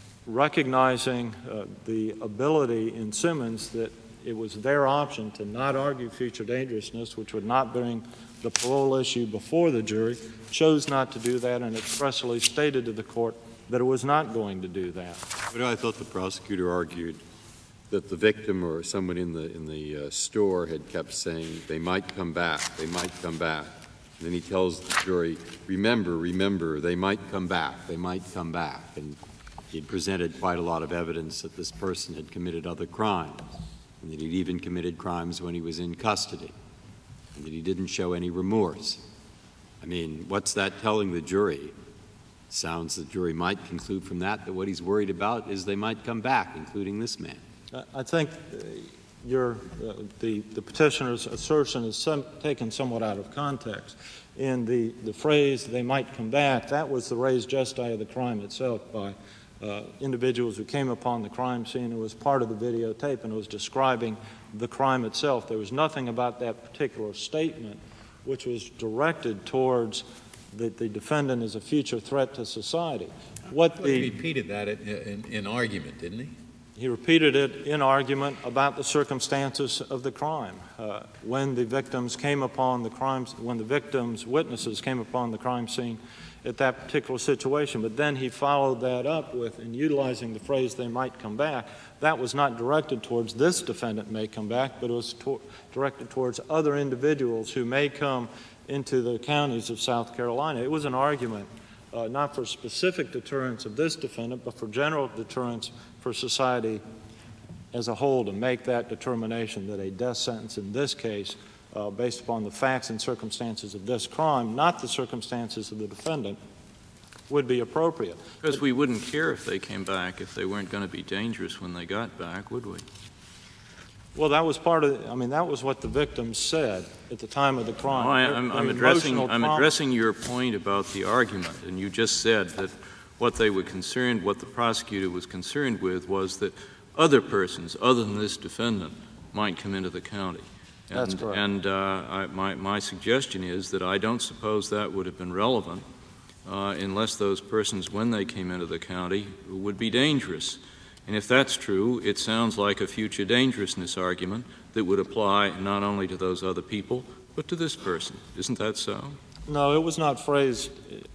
recognizing uh, the ability in Simmons that it was their option to not argue future dangerousness, which would not bring the parole issue before the jury, chose not to do that and expressly stated to the court that it was not going to do that. But I thought the prosecutor argued that the victim or someone in the in the uh, store had kept saying they might come back, they might come back. And then he tells the jury, remember, remember, they might come back, they might come back. And he presented quite a lot of evidence that this person had committed other crimes, and that he'd even committed crimes when he was in custody, and that he didn't show any remorse. I mean, what's that telling the jury? Sounds the jury might conclude from that that what he's worried about is they might come back, including this man. I think your, uh, the, the petitioner's assertion is some, taken somewhat out of context. In the, the phrase, they might come back, that was the res gestae of the crime itself by uh, individuals who came upon the crime scene. It was part of the videotape and it was describing the crime itself. There was nothing about that particular statement which was directed towards that the defendant is a future threat to society. What well, the, he repeated that in, in, in argument, didn't he? He repeated it in argument about the circumstances of the crime. Uh, when the victims came upon the crimes, when the victims' witnesses came upon the crime scene at that particular situation. But then he followed that up with, in utilizing the phrase, they might come back, that was not directed towards this defendant may come back, but it was to- directed towards other individuals who may come into the counties of South Carolina. It was an argument uh, not for specific deterrence of this defendant, but for general deterrence for society as a whole to make that determination that a death sentence in this case, uh, based upon the facts and circumstances of this crime, not the circumstances of the defendant, would be appropriate. Because we wouldn't care if they came back if they weren't going to be dangerous when they got back, would we? Well, that was part of, I mean, that was what the victims said at the time of the crime. Oh, I, Their- I'm, their I'm addressing, emotional I'm trauma- addressing your point about the argument, and you just said that what they were concerned, what the prosecutor was concerned with was that other persons, other than this defendant, might come into the county. And, That's correct. And uh, I, my, my suggestion is that I don't suppose that would have been relevant uh, unless those persons, when they came into the county, would be dangerous. And if that's true, it sounds like a future dangerousness argument that would apply not only to those other people, but to this person. Isn't that so? No, it was not phrased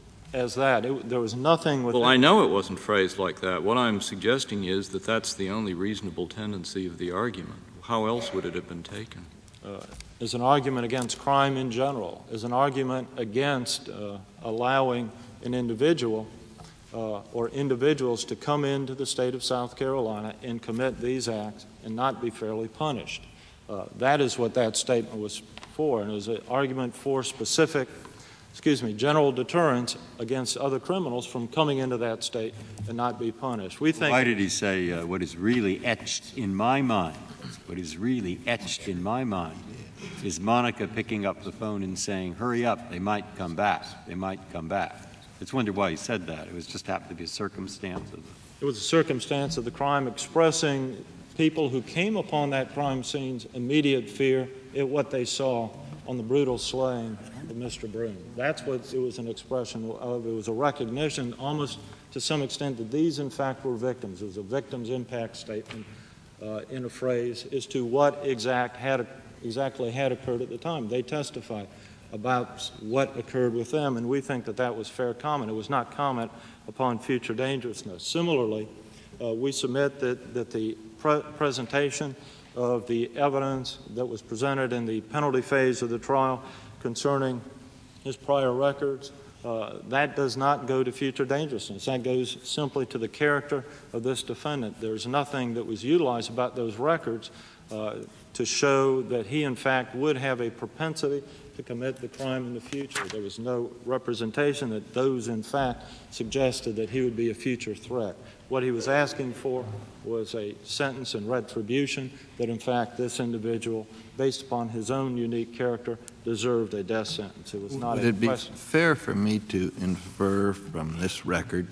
as that. It, there was nothing within... Well, I know it wasn't phrased like that. What I'm suggesting is that that's the only reasonable tendency of the argument. How else would it have been taken? Uh, as an argument against crime in general, as an argument against uh, allowing an individual uh, or individuals to come into the state of South Carolina and commit these acts and not be fairly punished. Uh, that is what that statement was for, and it was an argument for specific, excuse me, general deterrence against other criminals from coming into that state and not be punished. We think... Why did he say uh, what is really etched in my mind, what is really etched in my mind is Monica picking up the phone and saying, hurry up, they might come back, they might come back. It's wondered why he said that. It was just happened to be a circumstance of it. It was a circumstance of the crime expressing people who came upon that crime scene's immediate fear at what they saw on the brutal slaying of Mister Broom. That's what it was an expression of. It was a recognition, almost to some extent, that these, in fact, were victims. It was a victim's impact statement uh, in a phrase as to what exact had, exactly had occurred at the time. They testified about what occurred with them, and we think that that was fair comment. It was not comment upon future dangerousness. Similarly, uh, we submit that, that the pre presentation of the evidence that was presented in the penalty phase of the trial concerning his prior records, uh, that does not go to future dangerousness. That goes simply to the character of this defendant. There's nothing that was utilized about those records uh, to show that he, in fact, would have a propensity to commit the crime in the future. There was no representation that those, in fact, suggested that he would be a future threat. What he was asking for was a sentence and retribution that, in fact, this individual, based upon his own unique character, deserved a death sentence. It was not Would a it be question. fair for me to infer from this record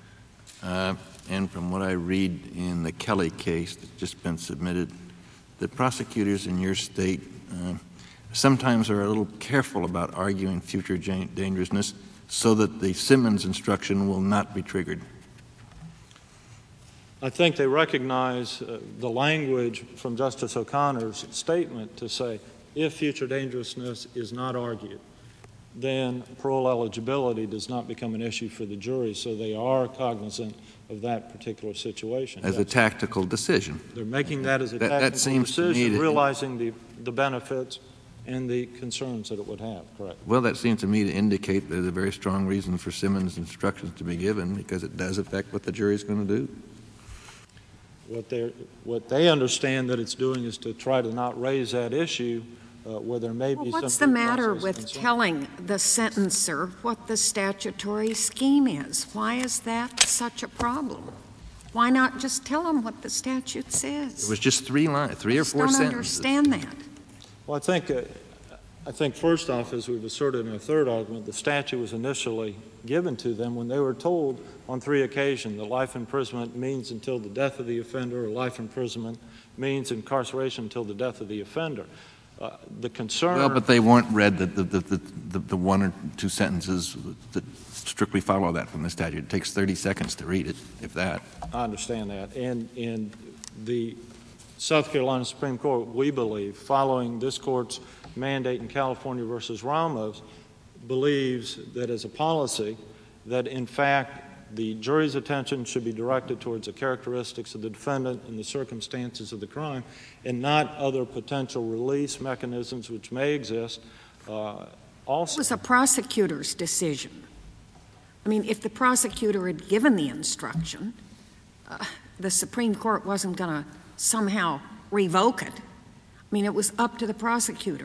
uh, and from what I read in the Kelly case that's just been submitted that prosecutors in your state uh, sometimes are a little careful about arguing future dangerousness so that the Simmons instruction will not be triggered? I think they recognize uh, the language from Justice O'Connor's statement to say if future dangerousness is not argued, then parole eligibility does not become an issue for the jury, so they are cognizant of that particular situation. As a Yes. tactical decision. They're making that as a That- that tactical seems to me decision, to- realizing the, the benefits and the concerns that it would have, correct? Well, that seems to me to indicate there's a very strong reason for Simmons instructions to be given because it does affect what the jury's going to do. What, they're, what they understand that it's doing is to try to not raise that issue uh, where there may Well, be what's some the due matter process with concern. telling the sentencer what the statutory scheme is? Why is that such a problem? Why not just tell them what the statute says? It was just three lines, three or Just four don't sentences. understand that. Well, I think, uh, I think first off, as we've asserted in our third argument, the statute was initially given to them when they were told on three occasions that life imprisonment means until the death of the offender, or life imprisonment means incarceration until the death of the offender. Uh, the concern... Well, but they weren't read the, the, the, the, the one or two sentences that strictly follow that from the statute. It takes thirty seconds to read it, if that. I understand that. And, and the South Carolina Supreme Court, we believe, following this court's mandate in California versus Ramos, believes that as a policy that, in fact, the jury's attention should be directed towards the characteristics of the defendant and the circumstances of the crime and not other potential release mechanisms which may exist. Uh, also, It was a prosecutor's decision. I mean, if the prosecutor had given the instruction, uh, the Supreme Court wasn't going to somehow revoke it. I mean, it was up to the prosecutor.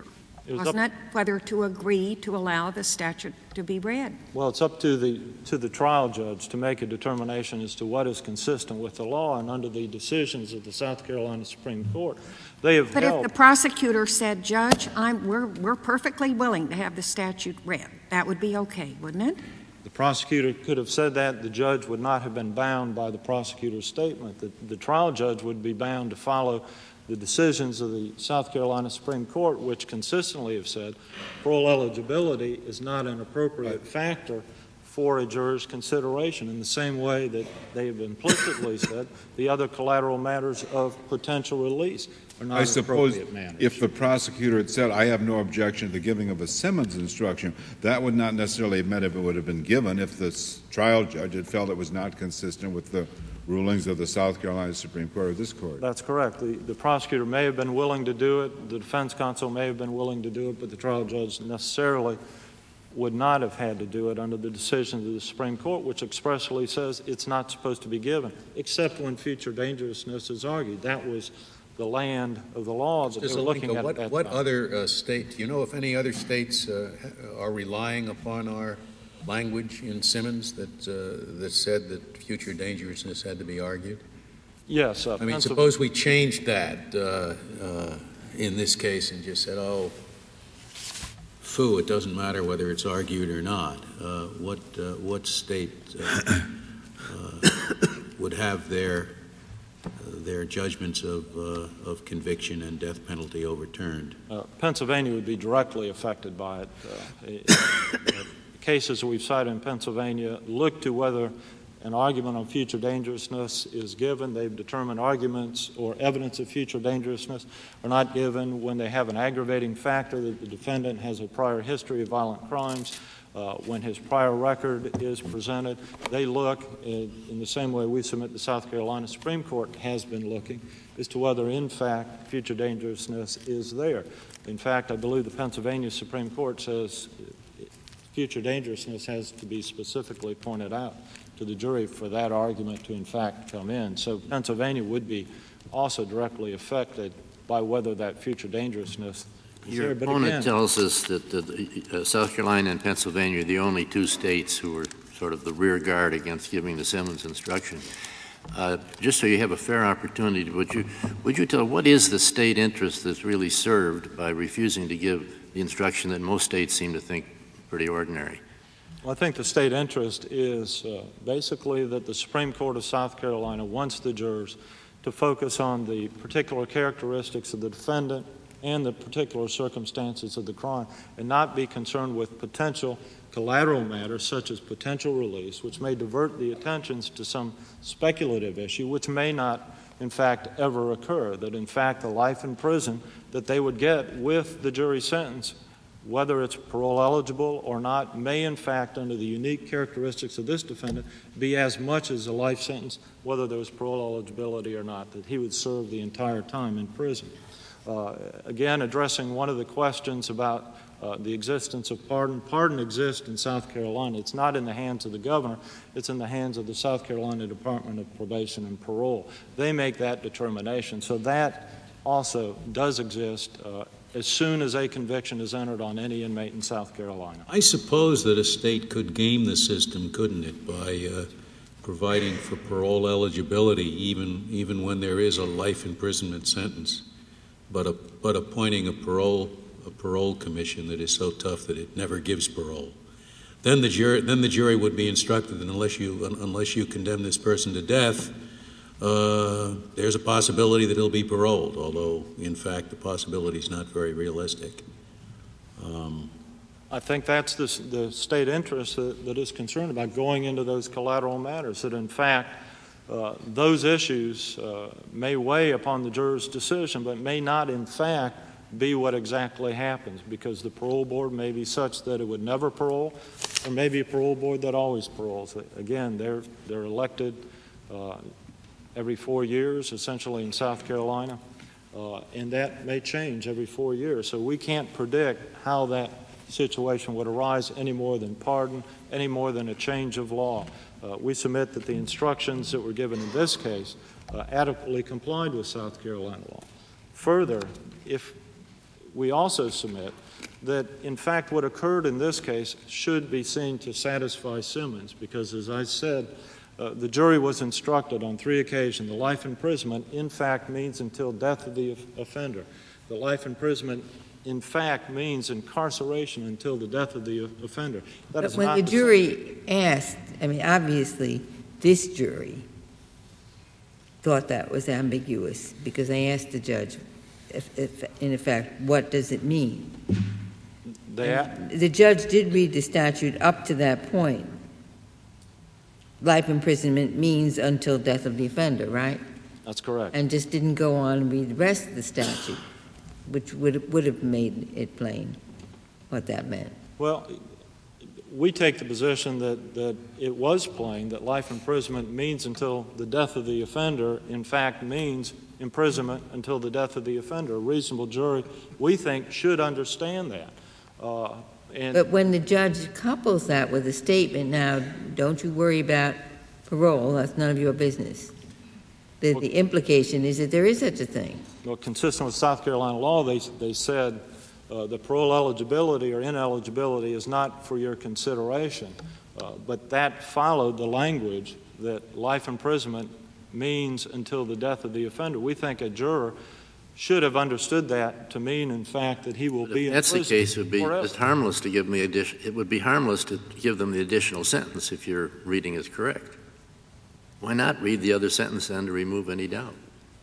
It was up- wasn't it, whether to agree to allow the statute to be read? Well, it's up to the, to the trial judge to make a determination as to what is consistent with the law, and under the decisions of the South Carolina Supreme Court, they have But if held. the prosecutor said, Judge, I'm, we're, we're perfectly willing to have the statute read, that would be okay, wouldn't it? The prosecutor could have said that. The judge would not have been bound by the prosecutor's statement. The, the trial judge would be bound to follow the decisions of the South Carolina Supreme Court, which consistently have said parole eligibility is not an appropriate Right. factor for a juror's consideration, in the same way that they have implicitly said the other collateral matters of potential release are not I suppose appropriate matters. if the prosecutor had said, I have no objection to the giving of a Simmons instruction, that would not necessarily have meant if it would have been given if the s- trial judge had felt it was not consistent with the rulings of the South Carolina Supreme Court or this court. That's correct. The, the prosecutor may have been willing to do it, the defense counsel may have been willing to do it, but the trial judge necessarily would not have had to do it under the decisions of the Supreme Court, which expressly says it's not supposed to be given, except when future dangerousness is argued. That was the land of the law that they Mister were looking Zelenko, at what, at that what time. other uh, state, do you know if any other states uh, are relying upon our language in Simmons that, uh, that said that future dangerousness had to be argued? Yes. Uh, I mean, Pennsylv- suppose we changed that uh, uh, in this case and just said, oh, foo, it doesn't matter whether it's argued or not. Uh, what, uh, what state uh, uh, would have their, uh, their judgments of, uh, of conviction and death penalty overturned? Uh, Pennsylvania would be directly affected by it. Uh, it- it- cases we've cited in Pennsylvania look to whether an argument on future dangerousness is given. They've determined arguments or evidence of future dangerousness are not given when they have an aggravating factor that the defendant has a prior history of violent crimes. Uh, when his prior record is presented, they look in, in the same way we submit the South Carolina Supreme Court has been looking as to whether, in fact, future dangerousness is there. In fact, I believe the Pennsylvania Supreme Court says future dangerousness has to be specifically pointed out to the jury for that argument to, in fact, come in. So Pennsylvania would be also directly affected by whether that future dangerousness is Your there. But opponent again, tells us that the, uh, South Carolina and Pennsylvania are the only two states who are sort of the rear guard against giving the Simmons instruction. Uh, just so you have a fair opportunity, would you, would you tell what is the state interest that's really served by refusing to give the instruction that most states seem to think pretty ordinary? well, I think the state interest is uh, basically that the Supreme Court of South Carolina wants the jurors to focus on the particular characteristics of the defendant and the particular circumstances of the crime, and not be concerned with potential collateral matters such as potential release, which may divert the attentions to some speculative issue, which may not, in fact, ever occur, that in fact the life in prison that they would get with the jury sentence, whether it's parole eligible or not, may in fact, under the unique characteristics of this defendant, be as much as a life sentence, whether there was parole eligibility or not, that he would serve the entire time in prison. Uh, again, addressing one of the questions about uh, the existence of pardon. Pardon exists in South Carolina. It's not in the hands of the governor. It's in the hands of the South Carolina Department of Probation and Parole. They make that determination. So that also does exist uh, as soon as a conviction is entered on any inmate in South Carolina. I suppose that a state could game the system, couldn't it, by uh, providing for parole eligibility even even when there is a life imprisonment sentence, but a, but appointing a parole a parole commission that is so tough that it never gives parole. Then the jury then the jury would be instructed that unless you unless you condemn this person to death, uh, there's a possibility that he'll be paroled. Although in fact the possibility is not very realistic. Um, I think that's the, the state interest that, that is concerned about going into those collateral matters, that in fact uh, those issues uh, may weigh upon the juror's decision, but may not in fact be what exactly happens, because the parole board may be such that it would never parole, or maybe a parole board that always paroles. Again, they're, they're elected uh, every four years, essentially in South Carolina, uh, and that may change every four years. So we can't predict how that situation would arise any more than pardon, any more than a change of law. Uh, we submit that the instructions that were given in this case uh, adequately complied with South Carolina law. Further, if we also submit that, in fact, what occurred in this case should be seen to satisfy Simmons, because, as I said, uh, the jury was instructed on three occasions the life imprisonment, in fact, means until death of the offender. The life imprisonment, in fact, means incarceration until the death of the offender. That But is when not the the jury asked, I mean, obviously, this jury thought that was ambiguous, because they asked the judge, if, if, in effect, what does it mean? That, The judge did read the statute up to that point. Life imprisonment means until death of the offender, right? that's correct. And just didn't go on and read the rest of the statute, which would, would have made it plain what that meant. Well, we take the position that, that it was plain that life imprisonment means until the death of the offender, in fact, means imprisonment until the death of the offender. A reasonable jury, we think, should understand that. Uh, and But when the judge couples that with a statement, now, don't you worry about parole, that's none of your business. The, the implication is that there is such a thing. well, consistent with South Carolina law, they, they said uh, the parole eligibility or ineligibility is not for your consideration. Uh, but that followed the language that life imprisonment means until the death of the offender. We think a juror should have understood that to mean, in fact, that he will be in That's the prison case. It would be forever. it's harmless to give them the addition. It would be harmless to give them the additional sentence if your reading is correct. Why not read the other sentence then to remove any doubt?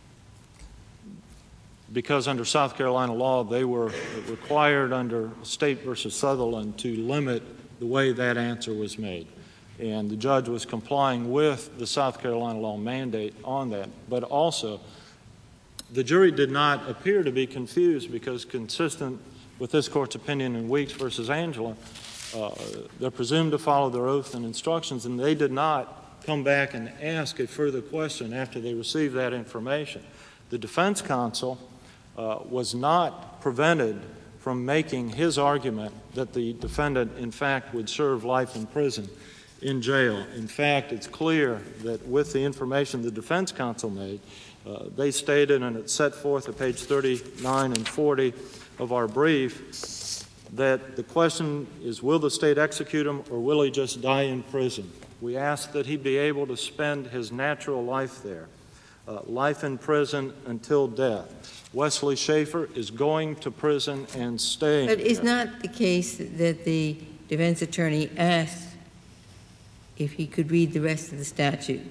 Because under South Carolina law, they were required under State versus Sutherland to limit the way that answer was made. And the judge was complying with the South Carolina law mandate on that. But also, the jury did not appear to be confused, because consistent with this court's opinion in Weeks versus Angela, uh, they're presumed to follow their oath and instructions, and they did not come back and ask a further question after they received that information. The defense counsel uh, was not prevented from making his argument that the defendant, in fact, would serve life in prison in jail. In fact, it's clear that with the information the defense counsel made, uh, they stated, and it's set forth at page thirty-nine and forty of our brief, that the question is, will the state execute him or will he just die in prison? We ask that he be able to spend his natural life there, uh, life in prison until death. Wesley Schaefer is going to prison and staying But is there. not the case that the defense attorney asked if he could read the rest of the statute,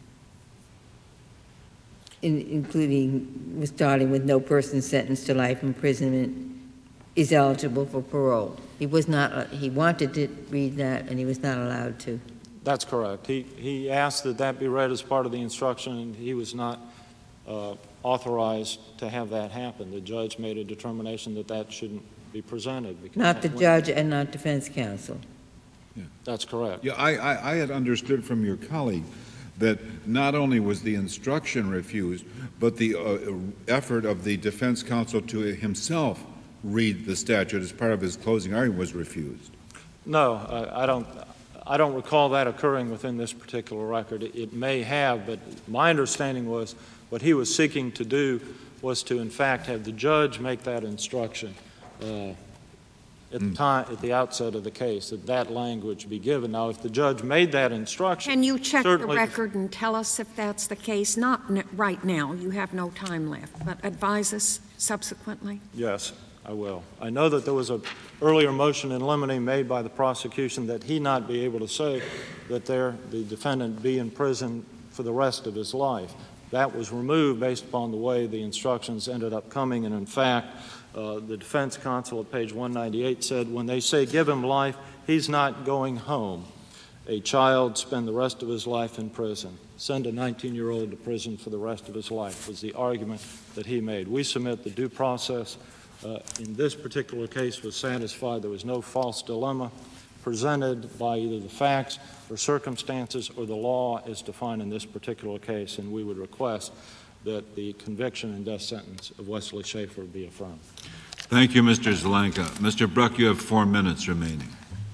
in, including starting with no person sentenced to life imprisonment is eligible for parole? He was not, he wanted to read that, and he was not allowed to. That's correct. He, he asked that that be read as part of the instruction, and he was not uh, authorized to have that happen. The judge made a determination that that shouldn't be presented. because Not the that went- judge and not defense counsel. That's correct. Yeah, I, I, I had understood from your colleague that not only was the instruction refused, but the uh, effort of the defense counsel to himself read the statute as part of his closing argument was refused. No, I, I don't. I don't recall that occurring within this particular record. It, it may have, but my understanding was what he was seeking to do was to, in fact, have the judge make that instruction uh, at the time, at the outset of the case, that that language be given. Now, if the judge made that instruction, Can you check the certainly- record and tell us if that's the case? Not n- right now, you have no time left, but advise us subsequently. Yes, I will. I know that there was an earlier motion in limine made by the prosecution that he not be able to say that there, the defendant be in prison for the rest of his life. That was removed based upon the way the instructions ended up coming, and in fact, uh, the defense counsel at page one ninety-eight said, when they say give him life, he's not going home. A child spend the rest of his life in prison. Send a nineteen-year-old to prison for the rest of his life was the argument that he made. We submit the due process uh, in this particular case was satisfied. There was no false dilemma presented by either the facts or circumstances or the law as defined in this particular case, and we would request that the conviction and death sentence of Wesley Schaefer be affirmed. Thank you, Mister Zelenka. Mister Bruck, you have four minutes remaining.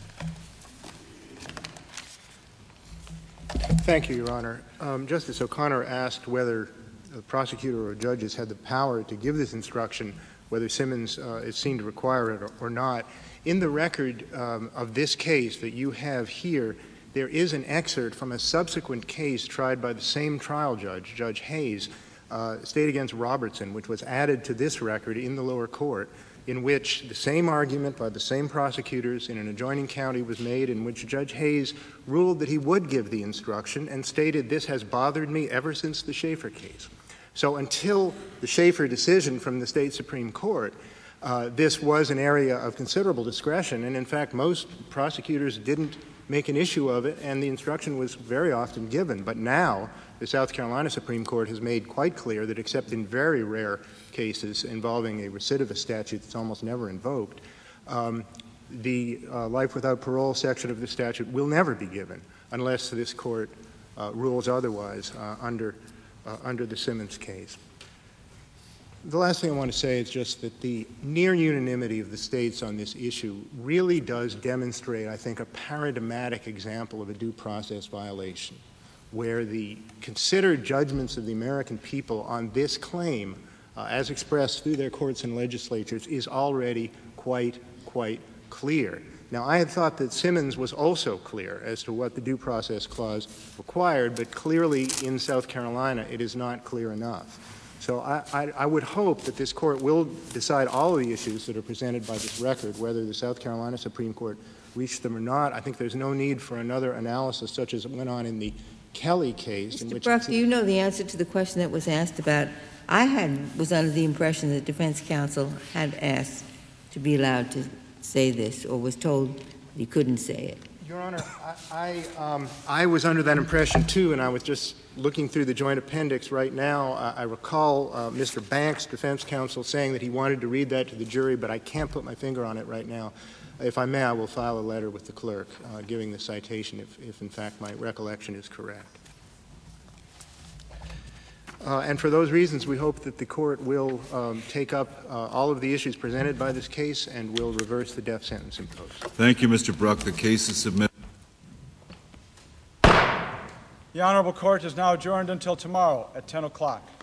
Thank you, Your Honor. Um, Justice O'Connor asked whether the prosecutor or judges had the power to give this instruction whether Simmons uh, is seen to require it or, or not. In the record um, of this case that you have here, there is an excerpt from a subsequent case tried by the same trial judge, Judge Hayes, uh, State against Robertson, which was added to this record in the lower court, in which the same argument by the same prosecutors in an adjoining county was made, in which Judge Hayes ruled that he would give the instruction and stated, "This has bothered me ever since the Schaefer case." So until the Schaefer decision from the state Supreme Court, uh, this was an area of considerable discretion, and in fact most prosecutors didn't make an issue of it, and the instruction was very often given. But now the South Carolina Supreme Court has made quite clear that except in very rare cases involving a recidivist statute that's almost never invoked, um, the uh, life without parole section of the statute will never be given unless this court uh, rules otherwise uh, under, uh, under the Simmons case. The last thing I want to say is just that the near unanimity of the states on this issue really does demonstrate, I think, a paradigmatic example of a due process violation, where the considered judgments of the American people on this claim, uh, as expressed through their courts and legislatures, is already quite, quite clear. Now, I had thought that Simmons was also clear as to what the Due Process Clause required, but clearly in South Carolina it is not clear enough. So I, I, I would hope that this Court will decide all of the issues that are presented by this record, whether the South Carolina Supreme Court reached them or not. I think there's no need for another analysis such as went on in the Kelly case. Mister Bruck, do you know the answer to the question that was asked about? I had was under the impression that defense counsel had asked to be allowed to say this, or was told he couldn't say it. Your Honor, I, I, um, I was under that impression too, and I was just looking through the joint appendix right now. I, I recall uh, Mister Banks, defense counsel, saying that he wanted to read that to the jury, but I can't put my finger on it right now. If I may, I will file a letter with the clerk uh, giving the citation if, if, in fact, my recollection is correct. Uh, and for those reasons, we hope that the Court will um, take up uh, all of the issues presented by this case and will reverse the death sentence imposed. Thank you, Mister Bruck. The case is submitted. The Honorable Court is now adjourned until tomorrow at ten o'clock.